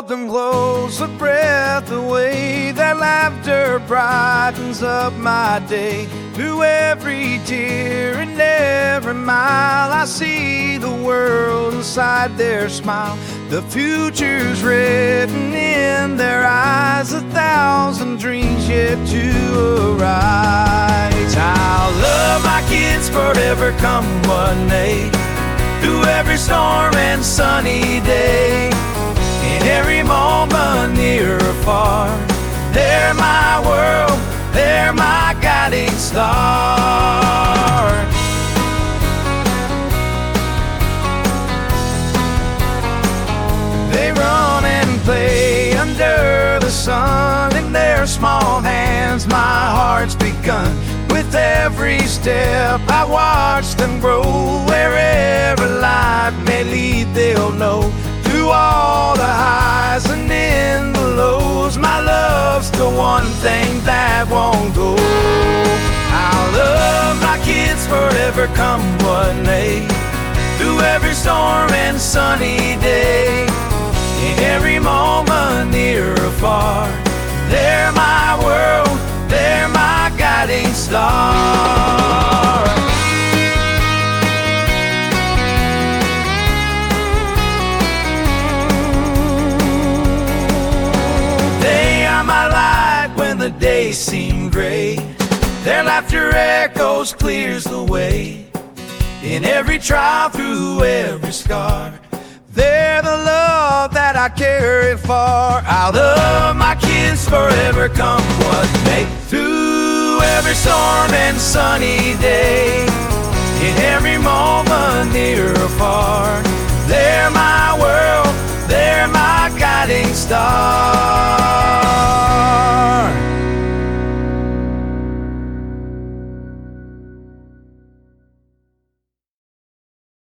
hold them close, a breath away. Their laughter brightens up my day. Through every tear and every mile, I see the world inside their smile. The future's written in their eyes, 1,000 dreams yet to arise. I'll love my kids forever, come what may. Through every storm and sunny day, in every moment near or far, they're my world, they're my guiding star. They run and play under the sun. In their small hands my heart's begun. With every step I watch them grow. Wherever life may lead they'll know. Through all the highs and in the lows, my love's the one thing that won't go. I'll love my kids forever, come what may. Through every storm and sunny day, in every moment near or far, they're my world, they're my guiding star. They are my light when the days seem gray. Their laughter echoes, clears the way. In every trial, through every scar, they're the love that I carry far. I'll love my kids forever, come what may. Through every storm and sunny day, in every moment near or far, they're my world, they're my guiding star.